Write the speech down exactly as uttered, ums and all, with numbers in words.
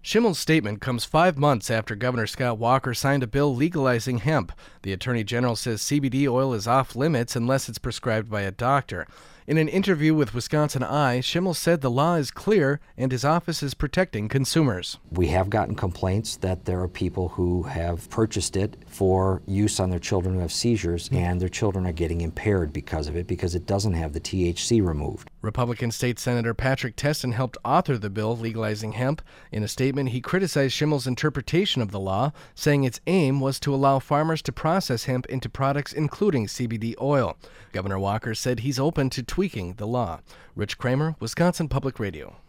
Schimmel's statement comes five months after Governor Scott Walker signed a bill legalizing hemp. The Attorney General says C B D oil is off limits unless it's prescribed by a doctor. In an interview with Wisconsin Eye, Schimmel said the law is clear and his office is protecting consumers. We have gotten complaints that there are people who have purchased it for use on their children who have seizures, mm-hmm. and their children are getting impaired because of it because it doesn't have the T H C removed. Republican State Senator Patrick Testin helped author the bill legalizing hemp. In a statement, he criticized Schimmel's interpretation of the law, saying its aim was to allow farmers to process hemp into products including C B D oil. Governor Walker said he's open to tweaking the law. Rich Kramer, Wisconsin Public Radio.